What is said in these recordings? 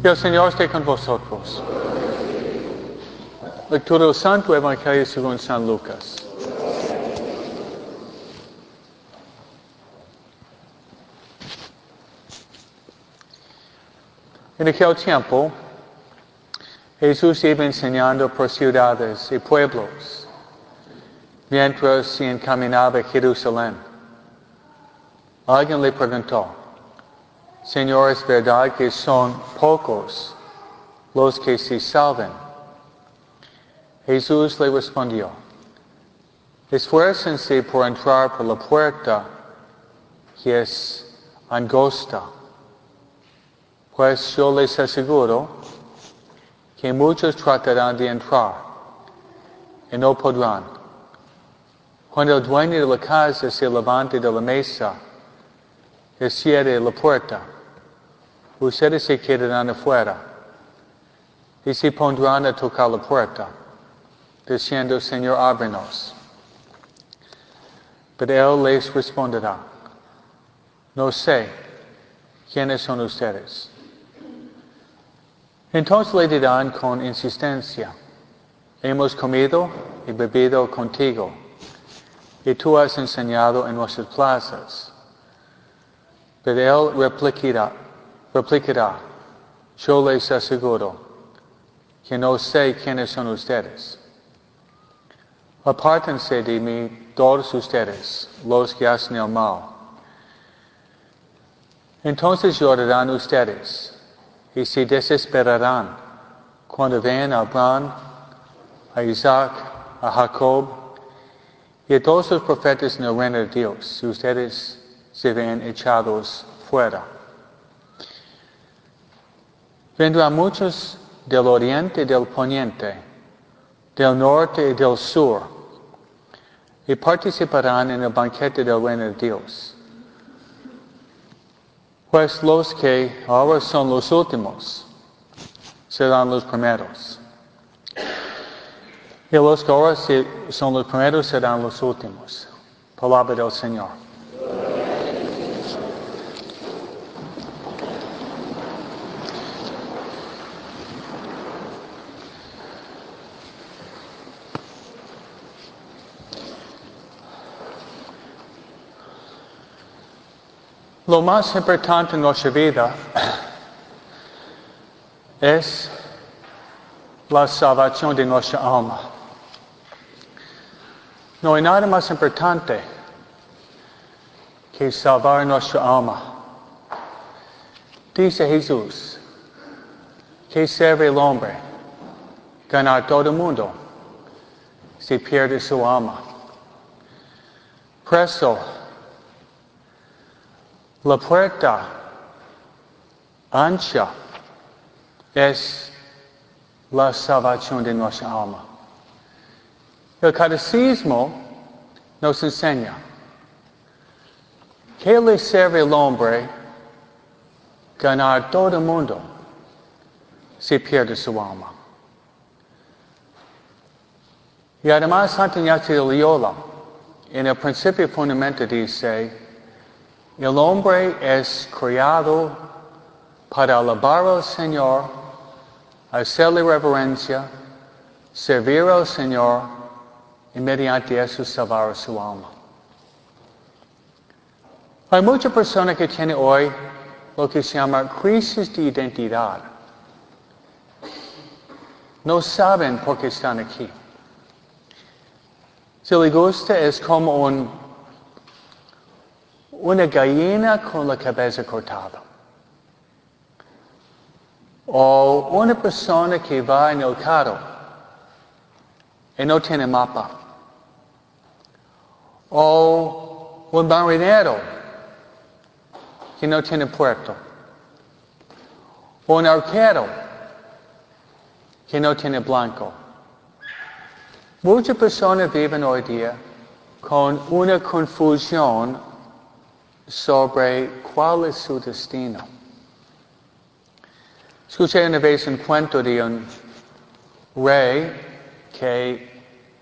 El Señor esté con vosotros. Lectura del Santo Evangelio según San Lucas. En aquel tiempo, Jesús iba enseñando por ciudades y pueblos, mientras se encaminaba a Jerusalén. Alguien le preguntó, Señor, ¿es verdad que son pocos los que se salven? Jesús le respondió, esfuércense por entrar por la puerta que es angosta, pues yo les aseguro que muchos tratarán de entrar y no podrán. Cuando el dueño de la casa se levante de la mesa y cierre la puerta, ustedes se quedarán afuera y se pondrán a tocar la puerta, diciendo, Señor, ábrenos. Pero Él les responderá, no sé quiénes son ustedes. Entonces le dirán con insistencia, hemos comido y bebido contigo, y tú has enseñado en nuestras plazas. Pero Él replicará, yo les aseguro que no sé quiénes son ustedes. Apártense de mí todos ustedes, los que hacen el mal. Entonces llorarán ustedes y se desesperarán cuando vean a Abraham, a Isaac, a Jacob y a todos los profetas en el reino de Dios, si ustedes se ven echados fuera. Vendrán muchos del oriente y del poniente, del norte y del sur, y participarán en el banquete del reino de Dios. Pues los que ahora son los últimos serán los primeros. Y los que ahora son los primeros serán los últimos. Palabra del Señor. Lo más importante en nuestra vida es la salvación de nuestra alma. No hay nada más importante que salvar nuestra alma. Dice Jesús, ¿qué sirve el hombre ganar todo el mundo si pierde su alma? Por eso, la puerta ancha es la salvación de nuestra alma. El catecismo nos enseña, ¿qué le sirve al hombre ganar todo el mundo si pierde su alma? Y además Santa Ignacio de Loyola, en el principio fundamental dice, el hombre es creado para alabar al Señor, hacerle reverencia, servir al Señor y mediante eso salvar su alma. Hay muchas personas que tienen hoy lo que se llama crisis de identidad. No saben por qué están aquí. Si les gusta es como una gallina con la cabeza cortada. O una persona que va en el carro y no tiene mapa. O un marinero que no tiene puerto. O un arquero que no tiene blanco. Muchas personas viven hoy día con una confusión sobre cuál es su destino. Escuché una vez un cuento de un rey que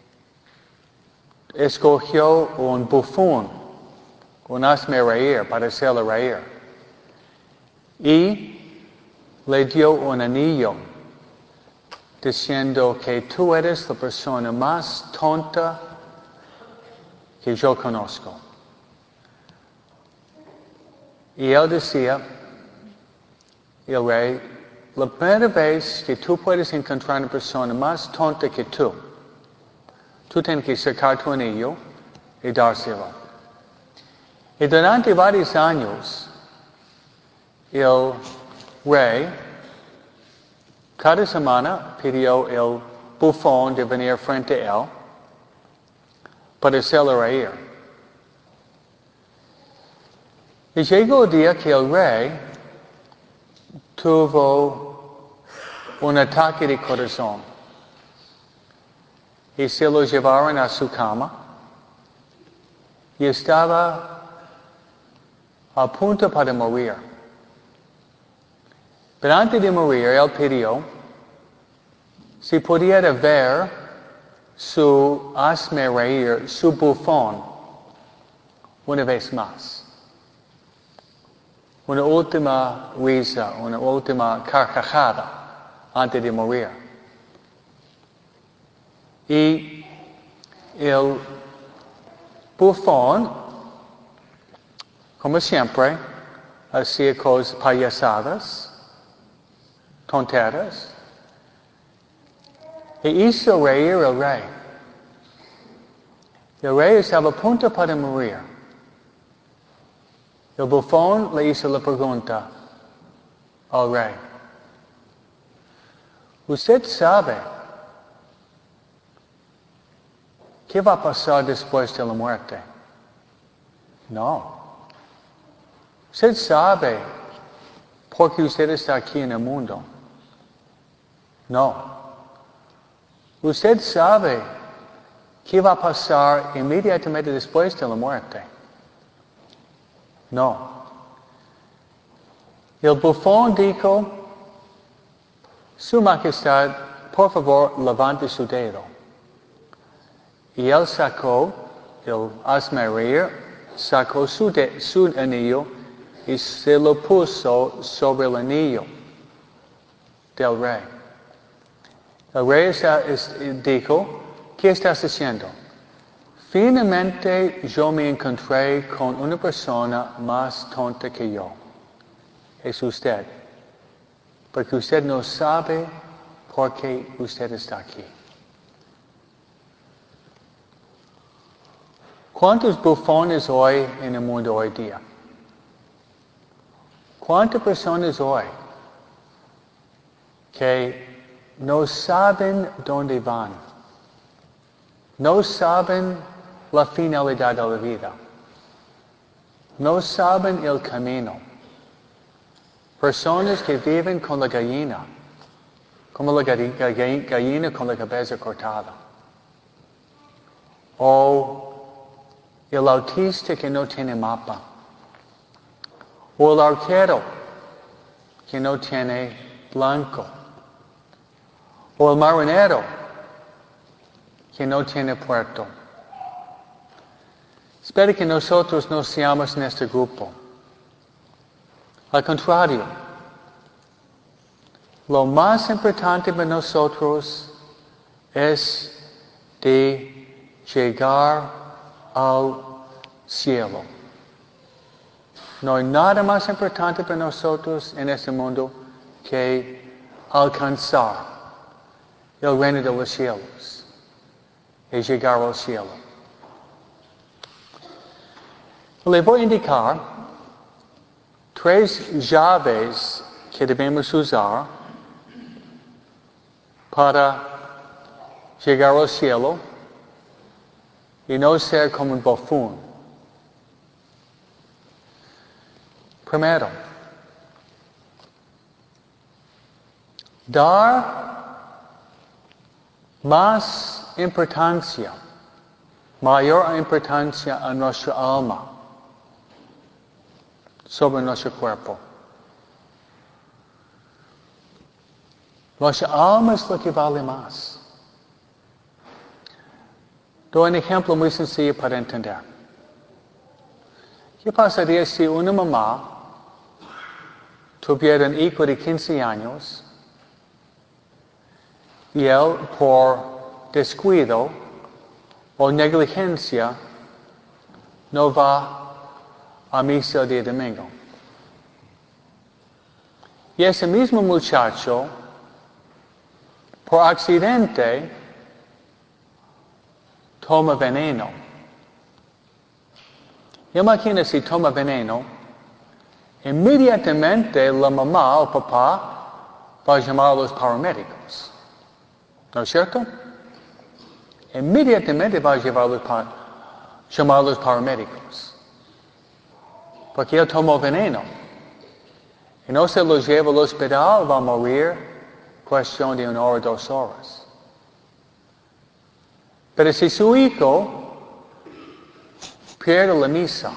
escogió un bufón, un hazme reír, para hacerle reír. Y le dio un anillo diciendo que tú eres la persona más tonta que yo conozco. Y él decía, el rey, la primera vez que tú puedes encontrar una persona más tonta que tú tienes que sacar tu anillo y dárselo. Y durante varios años, el rey cada semana pidió el bufón de venir frente a él para hacerlo reír. Y llegó el día que el rey tuvo un ataque de corazón y se lo llevaron a su cama y estaba a punto para morir. Pero antes de morir, él pidió si pudiera ver su hazme reír, su bufón, una vez más. Una última risa, una última carcajada antes de morir. Y el bufón, como siempre, hacía cosas payasadas, tonteras, e hizo reír al rey. El rey estaba a punto para morir. El bufón le hizo la pregunta al rey. ¿Usted sabe qué va a pasar después de la muerte? No. ¿Usted sabe por qué usted está aquí en el mundo? No. ¿Usted sabe qué va a pasar inmediatamente después de la muerte? No. El bufón dijo, Su Majestad, por favor, levante su dedo. Y él sacó el hazme reír, sacó su anillo y se lo puso sobre el anillo del rey. El rey dijo, ¿qué estás haciendo? Finalmente yo me encontré con una persona más tonta que yo. Es usted. Porque usted no sabe por qué usted está aquí. ¿Cuántos bufones hoy en el mundo hoy día? ¿Cuántas personas hoy que no saben dónde van? No saben la finalidad de la vida. No saben el camino. Personas que viven con la gallina, como la gallina con la cabeza cortada. O el autista que no tiene mapa. O el arquero que no tiene blanco. O el marinero que no tiene puerto. Espero que nosotros no seamos en este grupo. Al contrario, lo más importante para nosotros es de llegar al cielo. No hay nada más importante para nosotros en este mundo que alcanzar el reino de los cielos y llegar al cielo. Le voy a indicar 3 llaves que debemos usar para llegar al cielo y no ser como un bufón. Primero, dar más importancia, mayor importancia a nuestra alma sobre nuestro cuerpo. Nuestra alma es lo que vale más. Doy un ejemplo muy sencillo para entender. ¿Qué pasaría si una mamá tuvieron hijo de 15 años y él por descuido o negligencia no va a misa el día domingo. Y ese mismo muchacho, por accidente, toma veneno. Imagina si toma veneno, inmediatamente la mamá o papá va a llamar a los paramédicos. ¿No es cierto? Inmediatamente va a llamar a los paramédicos. Porque él tomó veneno. Y no se lo lleva al hospital, va a morir, cuestión de 1 hora, 2 horas. Pero si su hijo pierde la misa,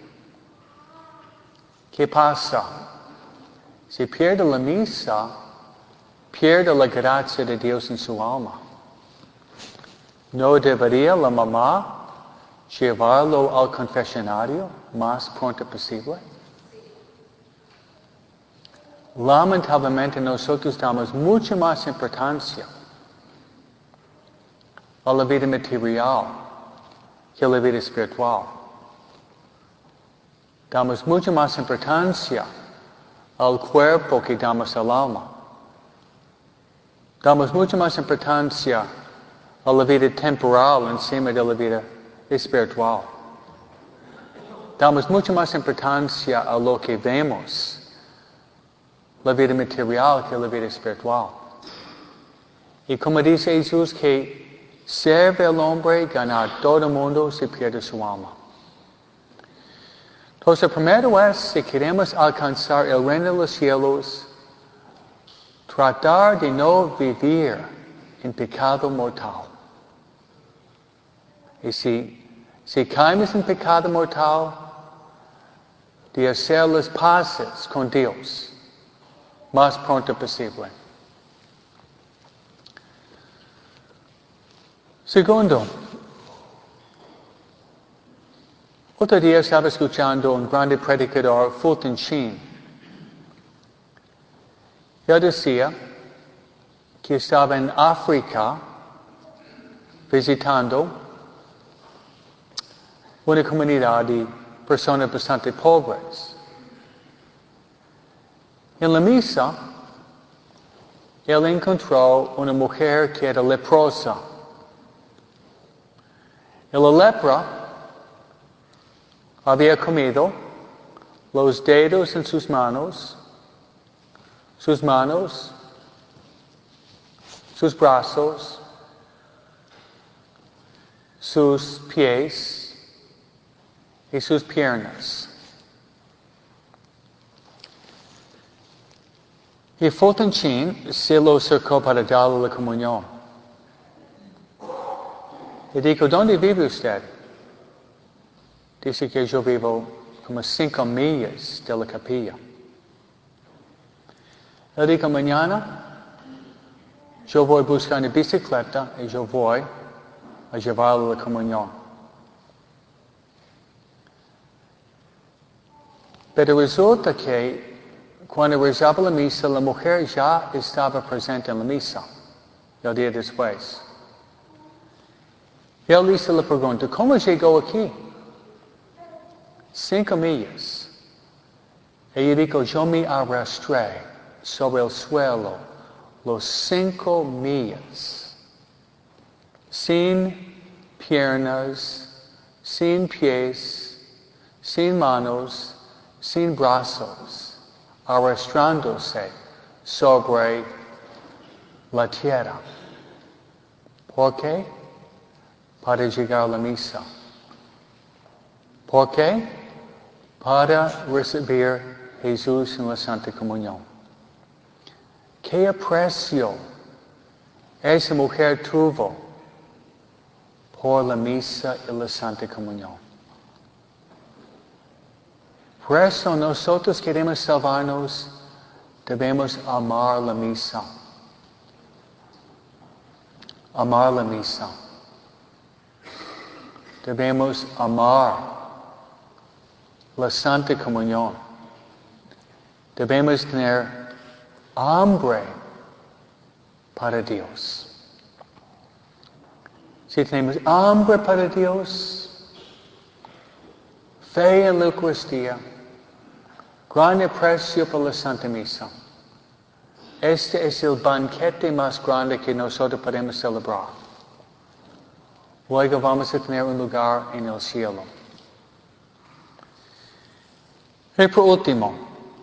¿qué pasa? Si pierde la misa, pierde la gracia de Dios en su alma. ¿No debería la mamá llevarlo al confesionario más pronto posible? Lamentablemente nosotros damos mucha más importancia a la vida material que a la vida espiritual. Damos mucha más importancia al cuerpo que damos al alma. Damos mucha más importancia a la vida temporal encima de la vida espiritual. Damos mucha más importancia a lo que vemos, la vida material, que la vida espiritual. Y como dice Jesús, que sirve al hombre ganar todo el mundo si pierde su alma. Entonces, primero es, si queremos alcanzar el reino de los cielos, tratar de no vivir en pecado mortal. Y si caemos en pecado mortal, de hacer las paces con Dios más pronto posible. Segundo, otro día estaba escuchando un grande predicador, Fulton Sheen. Él decía que estaba en África visitando una comunidad de personas bastante pobres. En la misa, él encontró una mujer que era leprosa. Y la lepra había comido los dedos en sus manos, sus brazos, sus pies y sus piernas. Y Fulton Sheen se lo acercó para darle la comunión. Y dijo, ¿dónde vive usted? Dice que yo vivo como 5 millas de la capilla. Él dijo, mañana yo voy a buscar una bicicleta y yo voy a llevarle la comunión. Pero resulta que cuando rezaba la misa, la mujer ya estaba presente en la misa el día después. Y él hizo la pregunta, ¿cómo llegó aquí? 5 millas. Ella dijo, yo me arrastré sobre el suelo los 5 millas, sin piernas, sin pies, sin manos, sin brazos, arrastrándose sobre la tierra. ¿Por qué? Para llegar a la misa. ¿Por qué? Para recibir Jesús en la Santa Comunión. ¿Qué aprecio esa mujer tuvo por la misa y la Santa Comunión? Por eso nosotros queremos salvarnos, debemos amar la misa. Amar la misa. Debemos amar la Santa Comunión. debemos tener hambre para Dios. Si tenemos hambre para Dios, fe en la Eucaristía, gran aprecio por la Santa Misa. Este es el banquete más grande que nosotros podemos celebrar. Luego vamos a tener un lugar en el cielo. Y por último,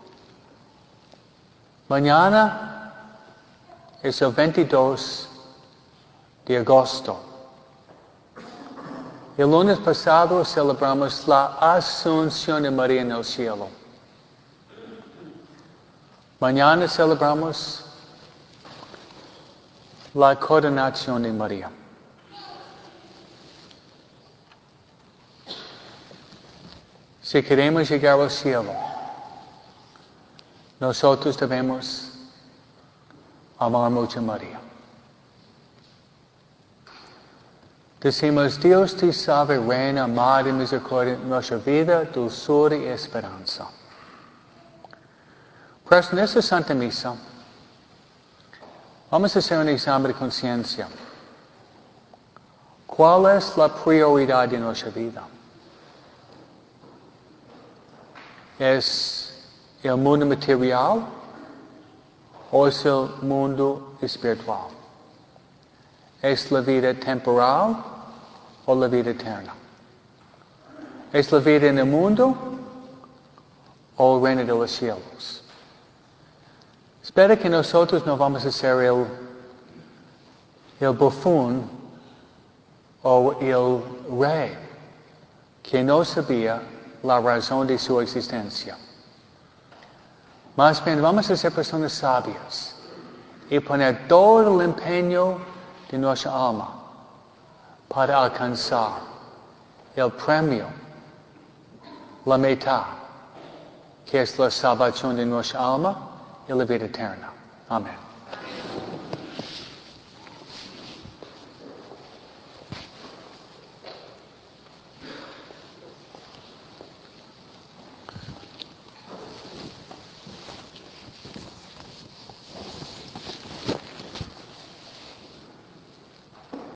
mañana es el 22 de agosto. El lunes pasado celebramos la Asunción de María en el cielo. Mañana celebramos la coronación de María. Si queremos llegar al cielo, nosotros debemos amar mucho a María. Decimos, Dios te salve, Reina, Madre de Misericordia, nuestra vida, dulzura y esperanza. Pues en esta Santa Misa, vamos a hacer un examen de conciencia. ¿Cuál es la prioridad de nuestra vida? ¿Es el mundo material o es el mundo espiritual? ¿Es la vida temporal o la vida eterna? ¿Es la vida en el mundo o el reino de los cielos? Espero que nosotros no vamos a ser el bufón o el rey que no sabía la razón de su existencia. Más bien vamos a ser personas sabias y poner todo el empeño de nuestra alma para alcanzar el premio, la meta, que es la salvación de nuestra alma y la vida eterna. Amén.